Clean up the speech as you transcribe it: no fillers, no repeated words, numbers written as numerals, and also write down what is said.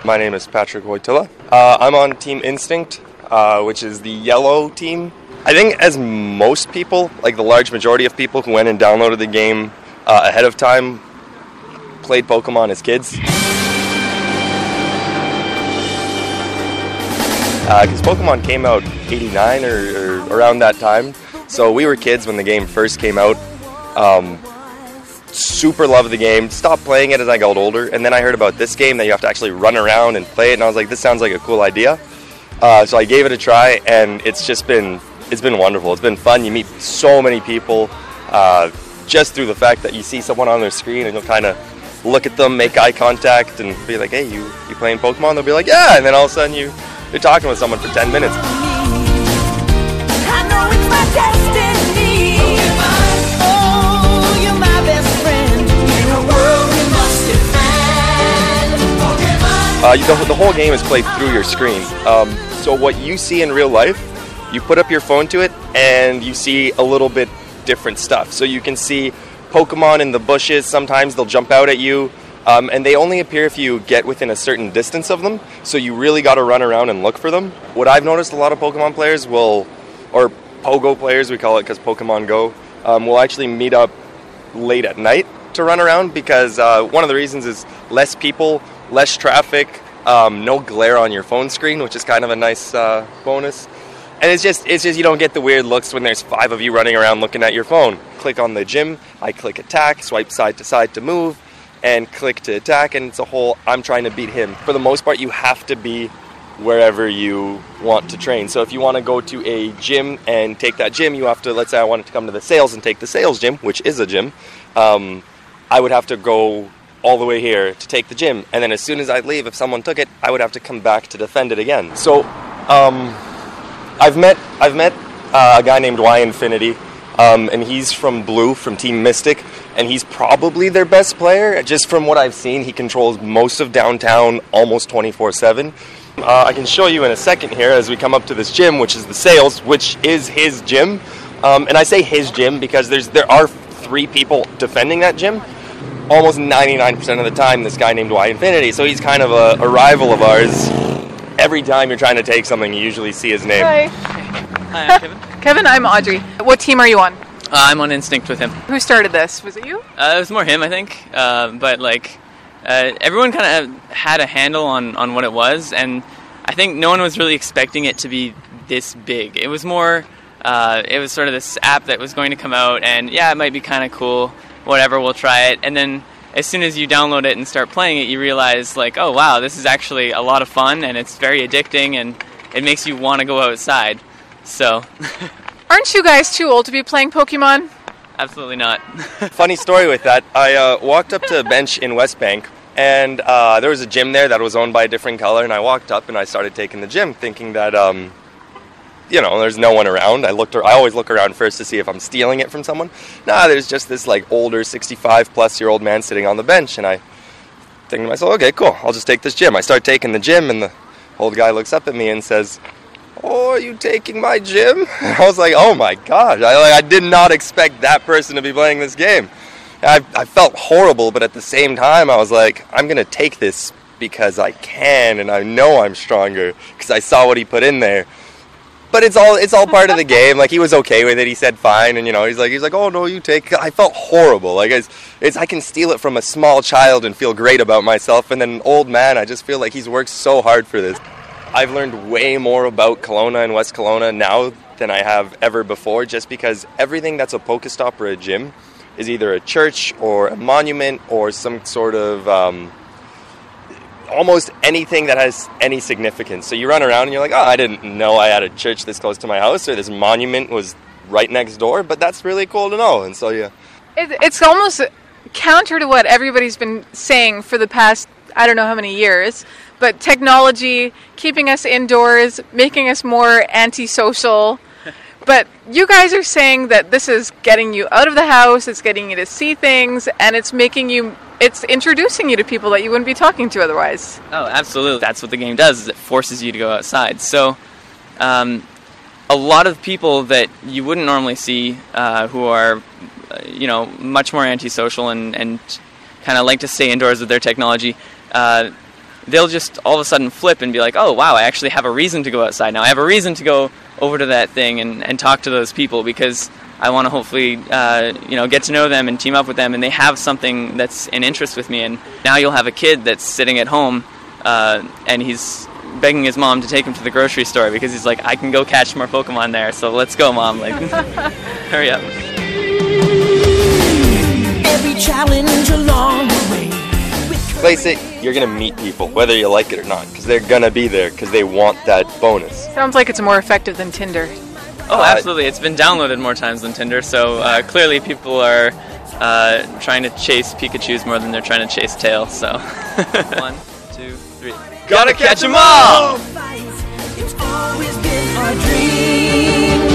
My name is Patrick Wojtyla. I'm on Team Instinct, which is the yellow team. I think as most people, like the large majority of people who went and downloaded the game ahead of time, played Pokemon as kids. Because Pokemon came out 89 or around that time, so we were kids when the game first came out. Super loved the game, stopped playing it as I got older, and then I heard about this game that you have to actually run around and play it, and I was like, this sounds like a cool idea. So I gave it a try, and it's been wonderful. It's been fun. You meet so many people just through the fact that you see someone on their screen and you'll kind of look at them, make eye contact, and be like, hey, you playing Pokemon? They'll be like, yeah, and then all of a sudden you're talking with someone for 10 minutes. I know it's my destiny. Oh, you're my best friend. In a world we must defend. The whole game is played through your screen. So what you see in real life, you put up your phone to it, and you see a little bit different stuff. So you can see Pokemon in the bushes. Sometimes they'll jump out at you. And they only appear if you get within a certain distance of them, so you really got to run around and look for them. What I've noticed, a lot of Pokemon players or Pogo players, we call it because Pokemon Go, will actually meet up late at night to run around because one of the reasons is less people, less traffic, no glare on your phone screen, which is kind of a nice bonus. And it's just you don't get the weird looks when there's 5 of you running around looking at your phone. Click on the gym, I click attack, swipe side to side to move, and click to attack, and it's a whole I'm trying to beat him. For the most part, you have to be wherever you want to train. So if you want to go to a gym and take that gym, you have to, let's say I wanted to come to the sales and take the sales gym, which is a gym, I would have to go all the way here to take the gym, and then as soon as I'd leave, if someone took it, I would have to come back to defend it again. So I've met a guy named Y Infinity, and he's from Blue, from Team Mystic, and he's probably their best player. Just from what I've seen, he controls most of downtown almost 24/7. I can show you in a second here as we come up to this gym, which is the sales, which is his gym. And I say his gym because there are 3 people defending that gym. Almost 99% of the time, this guy named Y Infinity, so he's kind of a rival of ours. Every time you're trying to take something, you usually see his name. Hi. Hi, I'm Kevin. Kevin, I'm Audrey. What team are you on? I'm on Instinct with him. Who started this? Was it you? It was more him, I think. But everyone kind of had a handle on what it was, and I think no one was really expecting it to be this big. It was more, it was sort of this app that was going to come out, and yeah, it might be kind of cool. Whatever, we'll try it. And then as soon as you download it and start playing it, you realize, like, oh wow, this is actually a lot of fun, and it's very addicting, and it makes you want to go outside. So. Aren't you guys too old to be playing Pokemon? Absolutely not. Funny story with that. I walked up to a bench in West Bank, and there was a gym there that was owned by a different color, and I walked up and I started taking the gym, thinking that, there's no one around. I always look around first to see if I'm stealing it from someone. Nah, there's just this older 65-plus-year-old man sitting on the bench, and I think to myself, okay, cool, I'll just take this gym. I start taking the gym, and the old guy looks up at me and says, oh, are you taking my gym? And I was like, oh my gosh, I did not expect that person to be playing this game. I felt horrible, but at the same time, I was like, I'm going to take this because I can, and I know I'm stronger, because I saw what he put in there. But it's all part of the game. He was okay with it. He said fine, and he's like, oh no, you take. I felt horrible. I can steal it from a small child and feel great about myself, and then an old man, I just feel like he's worked so hard for this. I've learned way more about Kelowna and West Kelowna now than I have ever before, just because everything that's a Pokestop or a gym is either a church or a monument or some sort of almost anything that has any significance. So you run around and you're like, oh, I didn't know I had a church this close to my house, or this monument was right next door, but that's really cool to know. And so It's almost counter to what everybody's been saying for the past, I don't know how many years, but technology, keeping us indoors, making us more antisocial. But you guys are saying that this is getting you out of the house, it's getting you to see things, and it's introducing you to people that you wouldn't be talking to otherwise. Oh, absolutely. That's what the game does, is it forces you to go outside. So, a lot of people that you wouldn't normally see who are, much more antisocial and kind of like to stay indoors with their technology, they'll just all of a sudden flip and be like, oh wow, I actually have a reason to go outside now. I have a reason to go over to that thing and talk to those people because I want to hopefully get to know them and team up with them, and they have something that's an interest with me. And now you'll have a kid that's sitting at home and he's begging his mom to take him to the grocery store because he's like, I can go catch more Pokemon there, so let's go, Mom. Like, hurry up. Every challenge along the way. Place it, you're going to meet people, whether you like it or not, because they're going to be there because they want that bonus. Sounds like it's more effective than Tinder. Oh, absolutely. It's been downloaded more times than Tinder, so clearly people are trying to chase Pikachus more than they're trying to chase tails, so. 1, 2, 3. Gotta catch 'em all! It's always been our dream.